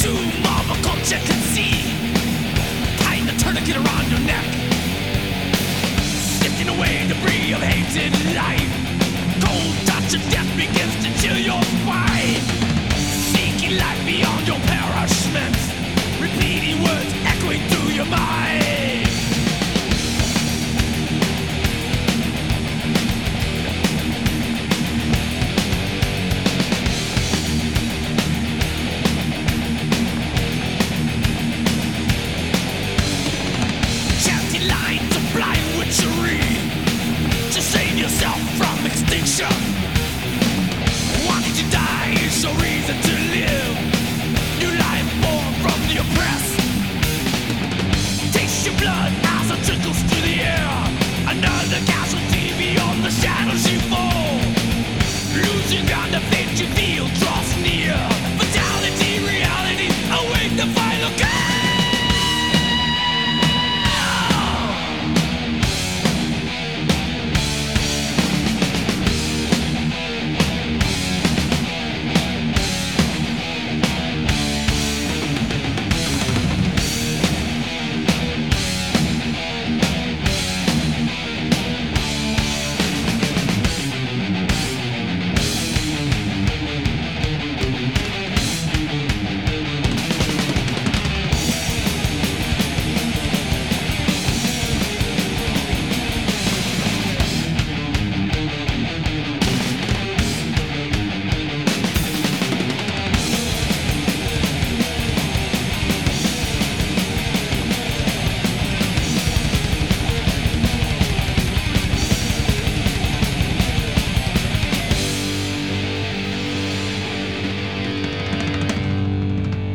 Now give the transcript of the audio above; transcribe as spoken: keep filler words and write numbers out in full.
Doom of a culture can see. Tying the tourniquet around your neck. Sifting away debris of hated life. Cold touch of death begins to chill your spine. Seeking life beyond your paradise.